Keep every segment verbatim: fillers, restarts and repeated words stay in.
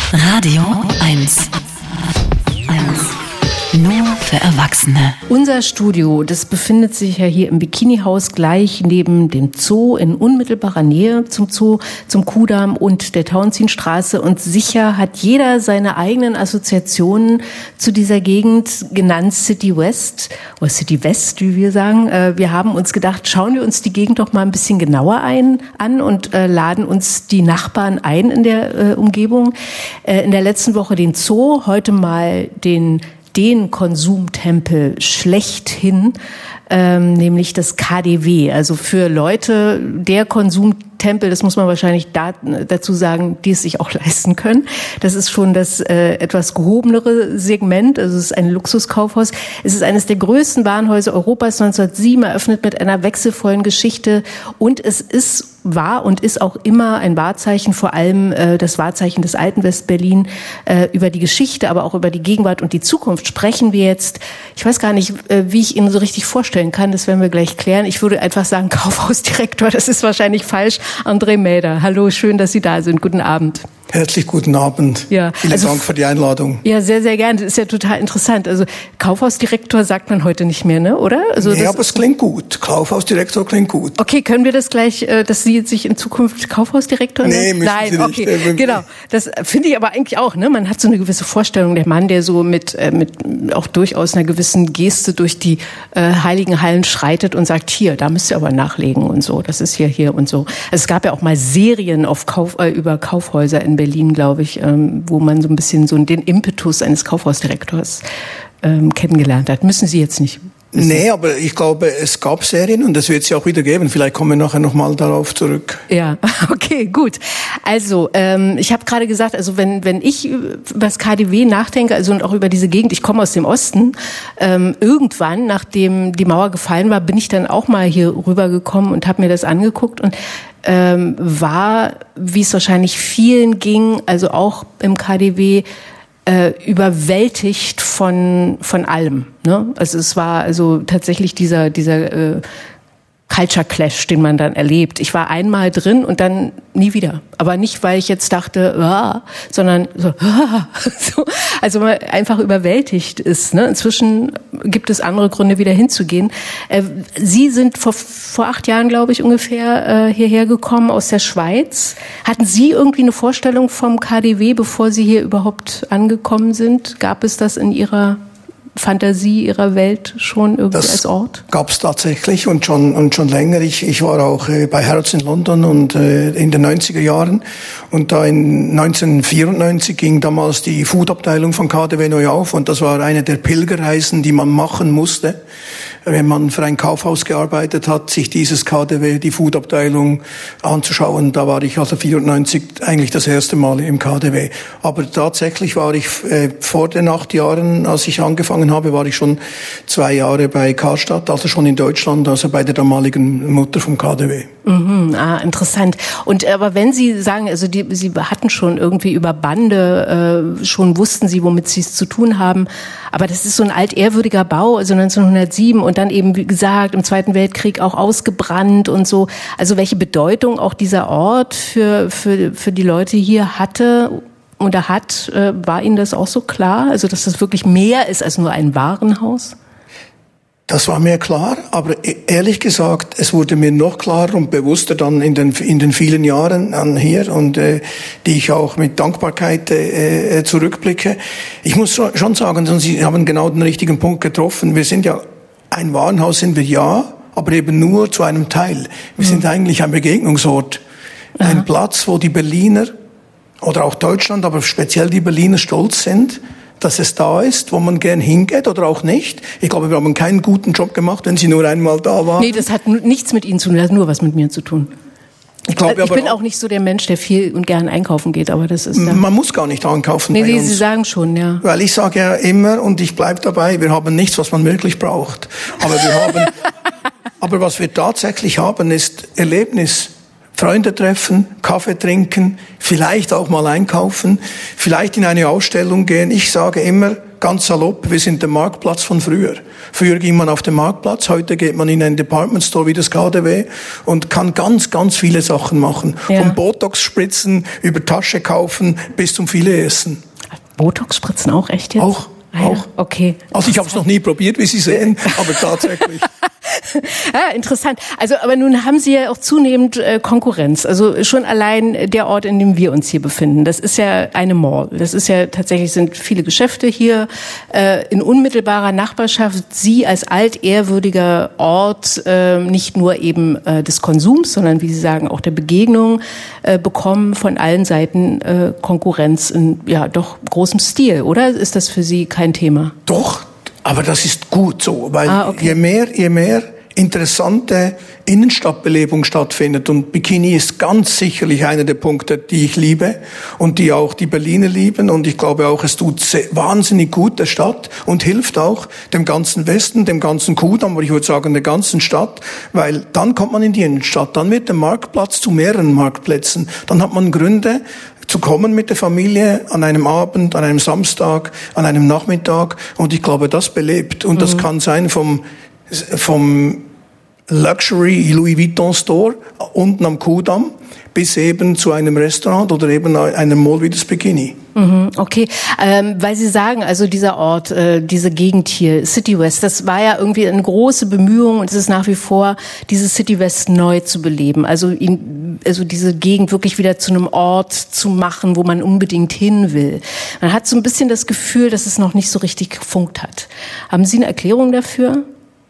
Radio eins. Nur für Erwachsene. Unser Studio, das befindet sich ja hier im Bikini-Haus gleich neben dem Zoo, in unmittelbarer Nähe zum Zoo, zum Kudamm und der Tauentzienstraße. Und sicher hat jeder seine eigenen Assoziationen zu dieser Gegend, genannt City West oder City West, wie wir sagen. Wir haben uns gedacht, schauen wir uns die Gegend doch mal ein bisschen genauer ein, an und äh, laden uns die Nachbarn ein in der äh, Umgebung. Äh, in der letzten Woche den Zoo, heute mal den den Konsumtempel schlechthin, ähm, nämlich das K D W. Also für Leute der Konsumtempel, das muss man wahrscheinlich da, dazu sagen, die es sich auch leisten können. Das ist schon das äh, etwas gehobenere Segment, also es ist ein Luxuskaufhaus. Es ist eines der größten Warenhäuser Europas, neunzehnhundertsieben, eröffnet mit einer wechselvollen Geschichte, und es ist war und ist auch immer ein Wahrzeichen, vor allem äh, das Wahrzeichen des alten Westberlin. Äh, über die Geschichte, aber auch über die Gegenwart und die Zukunft sprechen wir jetzt. Ich weiß gar nicht, äh, wie ich Ihnen so richtig vorstellen kann, das werden wir gleich klären. Ich würde einfach sagen Kaufhausdirektor, das ist wahrscheinlich falsch. André Mäder, hallo, schön, dass Sie da sind. Guten Abend. Herzlich guten Abend. Ja, Vielen also, Dank für die Einladung. Ja, sehr, sehr gerne. Das ist ja total interessant. Also Kaufhausdirektor sagt man heute nicht mehr, ne? Oder? Also nee, das, aber es klingt gut. Kaufhausdirektor klingt gut. Okay, können wir das gleich, dass Sie sich in Zukunft Kaufhausdirektor nennen? Nee, müssen Nein, Sie nicht. Okay, genau. Das finde ich aber eigentlich auch, ne? Man hat so eine gewisse Vorstellung, der Mann, der so mit, äh, mit auch durchaus einer gewissen Geste durch die äh, heiligen Hallen schreitet und sagt, hier, da müsst ihr aber nachlegen und so. Das ist hier, hier und so. Also es gab ja auch mal Serien auf Kauf, äh, über Kaufhäuser in Berlin, glaube ich, ähm, wo man so ein bisschen so den Impetus eines Kaufhausdirektors ähm, kennengelernt hat. Müssen Sie jetzt nicht wissen. Nee, aber ich glaube, es gab Serien und das wird es ja auch wieder geben. Vielleicht kommen wir nachher nochmal darauf zurück. Ja, okay, gut. Also, ähm, ich habe gerade gesagt, also wenn wenn ich über das K D W nachdenke, also und auch über diese Gegend, ich komme aus dem Osten, ähm, irgendwann, nachdem die Mauer gefallen war, bin ich dann auch mal hier rübergekommen und habe mir das angeguckt und ähm, war, wie es wahrscheinlich vielen ging, also auch im K D W, äh, überwältigt von von allem. Ne? Also es war also tatsächlich dieser dieser äh, Culture Clash, den man dann erlebt. Ich war einmal drin und dann nie wieder. Aber nicht, weil ich jetzt dachte, ah, sondern so, ah, so, also man einfach überwältigt ist. Ne? Inzwischen gibt es andere Gründe, wieder hinzugehen. Äh, Sie sind vor, vor acht Jahren, glaube ich, ungefähr äh, hierher gekommen aus der Schweiz. Hatten Sie irgendwie eine Vorstellung vom K D W, bevor Sie hier überhaupt angekommen sind? Gab es das in Ihrer Fantasie Ihrer Welt schon irgendwie das als Ort? Gab es tatsächlich und schon und schon länger. Ich, ich war auch äh, bei Harrods in London und äh, in den neunziger Jahren und da in neunzehnhundertvierundneunzig ging damals die Foodabteilung von K D W neu auf und das war eine der Pilgerreisen, die man machen musste, wenn man für ein Kaufhaus gearbeitet hat, sich dieses K D W, die Foodabteilung anzuschauen. Da war ich also vierundneunzig eigentlich das erste Mal im K D W. Aber tatsächlich war ich äh, vor den acht Jahren, als ich angefangen habe, war ich schon zwei Jahre bei Karstadt, also schon in Deutschland, also bei der damaligen Mutter vom K D W. Mhm, ah, interessant. Und aber wenn Sie sagen, also die, Sie hatten schon irgendwie über Bande, äh, schon wussten Sie, womit Sie es zu tun haben, aber das ist so ein altehrwürdiger Bau, also neunzehnhundertsieben und dann eben, wie gesagt, im Zweiten Weltkrieg auch ausgebrannt und so. Also welche Bedeutung auch dieser Ort für, für, für die Leute hier hatte oder hat, äh, war Ihnen das auch so klar? Also dass das wirklich mehr ist als nur ein Warenhaus? Das war mir klar, aber ehrlich gesagt, es wurde mir noch klarer und bewusster dann in den in den vielen Jahren an hier und äh, die ich auch mit Dankbarkeit äh, zurückblicke. Ich muss schon sagen, Sie haben genau den richtigen Punkt getroffen. Wir sind ja ein Warenhaus, sind wir ja, aber eben nur zu einem Teil. Wir mhm. sind eigentlich ein Begegnungsort, Aha. ein Platz, wo die Berliner oder auch Deutschland, aber speziell die Berliner stolz sind, dass es da ist, wo man gern hingeht oder auch nicht. Ich glaube, wir haben keinen guten Job gemacht, wenn Sie nur einmal da waren. Nee, das hat nichts mit Ihnen zu tun, das hat nur was mit mir zu tun. Ich, glaube, ich aber bin auch nicht so der Mensch, der viel und gern einkaufen geht, aber das ist ja... Man muss gar nicht einkaufen nee, bei nee, uns. Sie sagen schon, ja. Weil ich sage ja immer, und ich bleibe dabei, wir haben nichts, was man wirklich braucht. Aber wir haben, aber was wir tatsächlich haben, ist Erlebnis. Freunde treffen, Kaffee trinken, vielleicht auch mal einkaufen, vielleicht in eine Ausstellung gehen. Ich sage immer, ganz salopp, wir sind der Marktplatz von früher. Früher ging man auf den Marktplatz, heute geht man in einen Department Store wie das K D W und kann ganz, ganz viele Sachen machen. Ja. Vom Botox spritzen, über Tasche kaufen bis zum Filet essen. Botox spritzen auch echt jetzt? Auch. Ah, ja. Auch. Okay. Also ich habe es noch nie probiert, wie Sie sehen, aber tatsächlich. Ja, interessant. Also, aber nun haben Sie ja auch zunehmend äh, Konkurrenz. Also schon allein der Ort, in dem wir uns hier befinden, das ist ja eine Mall. Das ist ja tatsächlich, sind viele Geschäfte hier äh, in unmittelbarer Nachbarschaft. Sie als altehrwürdiger Ort äh, nicht nur eben äh, des Konsums, sondern wie Sie sagen auch der Begegnung äh, bekommen von allen Seiten äh, Konkurrenz in ja doch großem Stil, oder? Ist das für Sie kein Thema? Doch. Aber das ist gut so, weil ah, okay. je mehr, je mehr interessante Innenstadtbelebung stattfindet, und Bikini ist ganz sicherlich einer der Punkte, die ich liebe und die auch die Berliner lieben, und ich glaube auch, es tut wahnsinnig gut der Stadt und hilft auch dem ganzen Westen, dem ganzen Kudamm, aber ich würde sagen der ganzen Stadt, weil dann kommt man in die Innenstadt, dann wird der Marktplatz zu mehreren Marktplätzen, dann hat man Gründe, zu kommen mit der Familie an einem Abend, an einem Samstag, an einem Nachmittag, und ich glaube, das belebt. Und mhm. das kann sein vom, vom Luxury Louis Vuitton Store unten am Kudamm bis eben zu einem Restaurant oder eben einem Mall wie das Bikini. Mhm, okay, ähm, weil Sie sagen, also dieser Ort, äh, diese Gegend hier, City West, das war ja irgendwie eine große Bemühung, und es ist nach wie vor, diese City West neu zu beleben. Also, ihn, also diese Gegend wirklich wieder zu einem Ort zu machen, wo man unbedingt hin will. Man hat so ein bisschen das Gefühl, dass es noch nicht so richtig gefunkt hat. Haben Sie eine Erklärung dafür?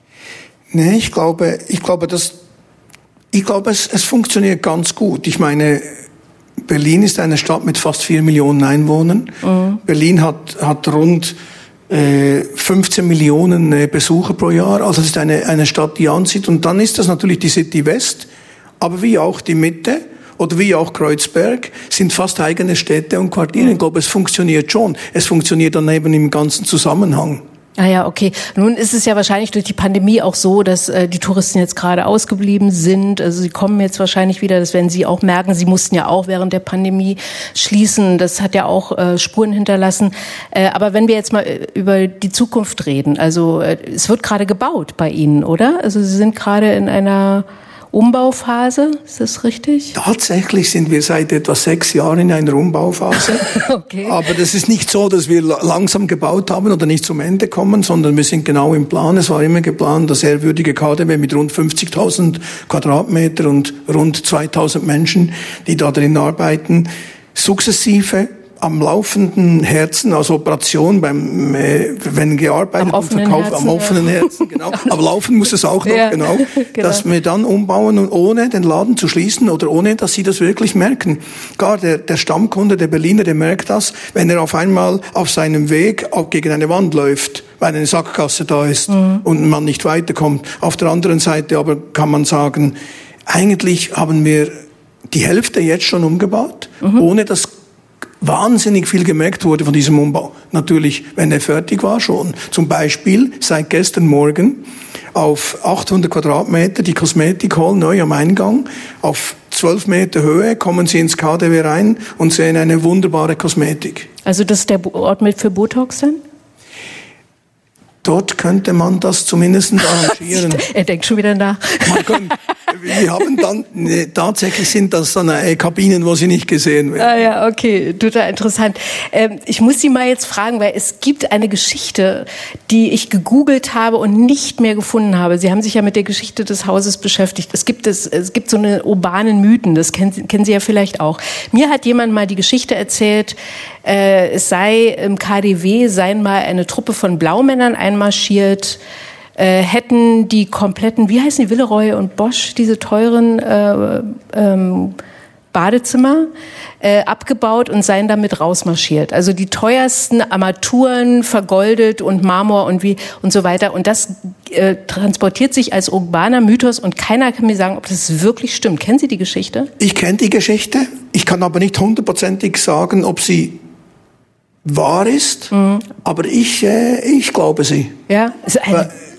Nee, ich glaube, ich glaube, dass Ich glaube, es, es funktioniert ganz gut. Ich meine, Berlin ist eine Stadt mit fast vier Millionen Einwohnern. Mhm. Berlin hat, hat rund äh, fünfzehn Millionen äh, Besucher pro Jahr. Also es ist eine, eine Stadt, die anzieht. Und dann ist das natürlich die City West, aber wie auch die Mitte oder wie auch Kreuzberg sind fast eigene Städte und Quartiere. Mhm. Ich glaube, es funktioniert schon. Es funktioniert dann eben im ganzen Zusammenhang. Ah ja, okay. Nun ist es ja wahrscheinlich durch die Pandemie auch so, dass äh, die Touristen jetzt gerade ausgeblieben sind. Also sie kommen jetzt wahrscheinlich wieder, das werden Sie auch merken. Sie mussten ja auch während der Pandemie schließen. Das hat ja auch äh, Spuren hinterlassen. Äh, aber wenn wir jetzt mal äh, über die Zukunft reden, also äh, es wird gerade gebaut bei Ihnen, oder? Also Sie sind gerade in einer Umbauphase, ist das richtig? Tatsächlich sind wir seit etwa sechs Jahren in einer Umbauphase. Okay. Aber das ist nicht so, dass wir langsam gebaut haben oder nicht zum Ende kommen, sondern wir sind genau im Plan. Es war immer geplant, das ehrwürdige K D W mit rund fünfzigtausend Quadratmeter und rund zweitausend Menschen, die da drin arbeiten, sukzessive am laufenden Herzen, also Operation beim, äh, wenn gearbeitet und verkauft, am offenen Herzen, genau. Aber laufen muss es auch noch, ja, genau, genau. Dass wir dann umbauen und ohne den Laden zu schließen oder ohne, dass sie das wirklich merken. Gar der, der Stammkunde, der Berliner, der merkt das, wenn er auf einmal auf seinem Weg auch gegen eine Wand läuft, weil eine Sackgasse da ist, mhm, und man nicht weiterkommt. Auf der anderen Seite aber kann man sagen, eigentlich haben wir die Hälfte jetzt schon umgebaut, mhm, ohne dass wahnsinnig viel gemerkt wurde von diesem Umbau. Natürlich, wenn er fertig war schon. Zum Beispiel seit gestern Morgen auf achthundert Quadratmeter die Kosmetik Hall neu am Eingang. Auf zwölf Meter Höhe kommen Sie ins K D W rein und sehen eine wunderbare Kosmetik. Also das ist der Ort mit für Botox dann? Dort könnte man das zumindest arrangieren. Er denkt schon wieder nach. Man kann, wir haben dann, ne, tatsächlich sind das dann äh, Kabinen, wo sie nicht gesehen werden. Ah ja, okay, total interessant. Ähm, ich muss Sie mal jetzt fragen, weil es gibt eine Geschichte, die ich gegoogelt habe und nicht mehr gefunden habe. Sie haben sich ja mit der Geschichte des Hauses beschäftigt. Es gibt es, es gibt so eine urbanen Mythen, das kennen, kennen Sie ja vielleicht auch. Mir hat jemand mal die Geschichte erzählt, äh, es sei im K D W, seien mal eine Truppe von Blaumännern einmarschiert, äh, hätten die kompletten, wie heißen die, Villeroy und Bosch, diese teuren äh, ähm, Badezimmer äh, abgebaut und seien damit rausmarschiert. Also die teuersten Armaturen vergoldet und Marmor und wie und so weiter. Und das äh, transportiert sich als urbaner Mythos und keiner kann mir sagen, ob das wirklich stimmt. Kennen Sie die Geschichte? Ich kenne die Geschichte. Ich kann aber nicht hundertprozentig sagen, ob sie wahr ist. Mhm. Aber ich, äh, ich glaube sie. Ja, ist eine,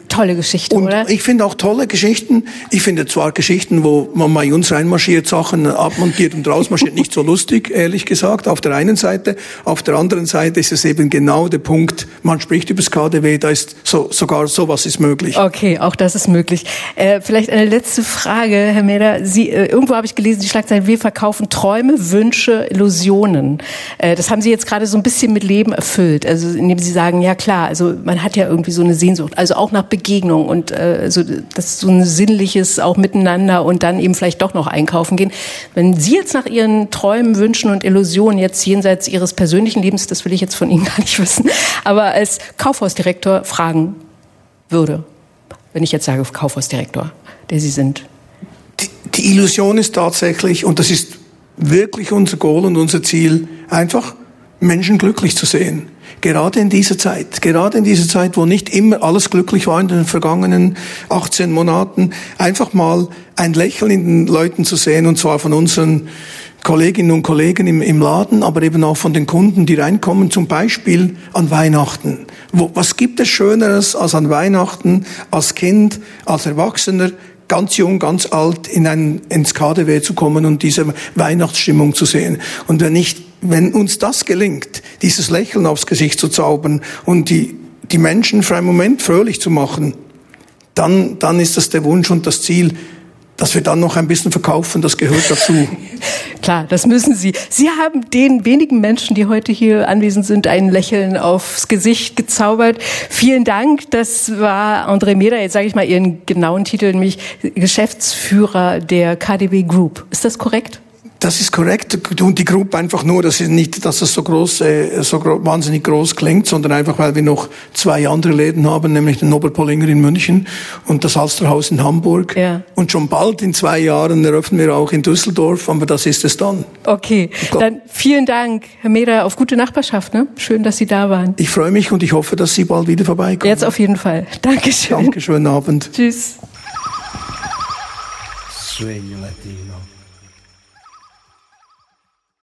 Tolle Geschichte, und oder? Ich finde auch tolle Geschichten. Ich finde zwar Geschichten, wo man bei uns reinmarschiert, Sachen abmontiert und rausmarschiert, nicht so lustig, ehrlich gesagt, auf der einen Seite. Auf der anderen Seite ist es eben genau der Punkt, man spricht über das K D W, da ist so, sogar sowas ist möglich. Okay, auch das ist möglich. Äh, vielleicht eine letzte Frage, Herr Meder. Sie, äh, irgendwo habe ich gelesen, die Schlagzeile, wir verkaufen Träume, Wünsche, Illusionen. Äh, das haben Sie jetzt gerade so ein bisschen mit Leben erfüllt. Also indem Sie sagen, ja klar, also man hat ja irgendwie so eine Sehnsucht, also auch nach Begegnung und äh, so, das ist so ein sinnliches auch miteinander und dann eben vielleicht doch noch einkaufen gehen. Wenn Sie jetzt nach Ihren Träumen, Wünschen und Illusionen jetzt jenseits Ihres persönlichen Lebens, das will ich jetzt von Ihnen gar nicht wissen, aber als Kaufhausdirektor fragen würde, wenn ich jetzt sage Kaufhausdirektor, der Sie sind. Die, die Illusion ist tatsächlich, und das ist wirklich unser Goal und unser Ziel, einfach Menschen glücklich zu sehen. Gerade in dieser Zeit, gerade in dieser Zeit, wo nicht immer alles glücklich war in den vergangenen achtzehn Monaten, einfach mal ein Lächeln in den Leuten zu sehen, und zwar von unseren Kolleginnen und Kollegen im, im Laden, aber eben auch von den Kunden, die reinkommen, zum Beispiel an Weihnachten. Wo, was gibt es Schöneres als an Weihnachten, als Kind, als Erwachsener, ganz jung, ganz alt, in ein, ins K D W zu kommen und diese Weihnachtsstimmung zu sehen. Und wenn nicht, wenn uns das gelingt, dieses Lächeln aufs Gesicht zu zaubern und die, die Menschen für einen Moment fröhlich zu machen, dann, dann ist das der Wunsch und das Ziel, dass wir dann noch ein bisschen verkaufen, das gehört dazu. Klar, das müssen Sie. Sie haben den wenigen Menschen, die heute hier anwesend sind, ein Lächeln aufs Gesicht gezaubert. Vielen Dank. Das war André Meder, jetzt sage ich mal Ihren genauen Titel, nämlich Geschäftsführer der K D W Group. Ist das korrekt? Das ist korrekt. Und die Group einfach nur, das ist nicht, dass es so groß, äh, so gro- wahnsinnig groß klingt, sondern einfach, weil wir noch zwei andere Läden haben, nämlich den Oberpollinger in München und das Alsterhaus in Hamburg. Ja. Und schon bald in zwei Jahren eröffnen wir auch in Düsseldorf, aber das ist es dann. Okay, dann vielen Dank, Herr Meder, auf gute Nachbarschaft. Ne? Schön, dass Sie da waren. Ich freue mich und ich hoffe, dass Sie bald wieder vorbeikommen. Jetzt auf jeden Fall. Dankeschön. Danke, schönen Abend. Tschüss. Sueño latino.